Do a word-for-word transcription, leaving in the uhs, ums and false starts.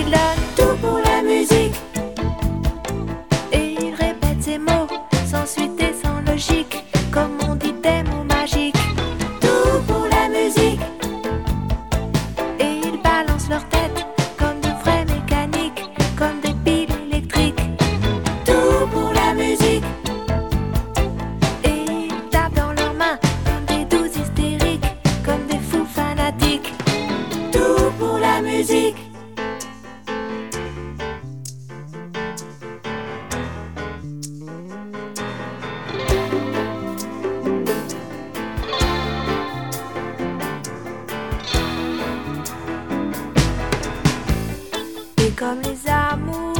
Il donne tout pour la musique. Et il répète ses mots sans suite et sans logique, comme on dit des mots magiques. Tout pour la musique. Et ils balancent leur tête comme de vrais mécaniques, comme des piles électriques. Tout pour la musique. Et ils tapent dans leurs mains comme des douces hystériques, comme des fous fanatiques. Tout pour la musique. Et comme les amours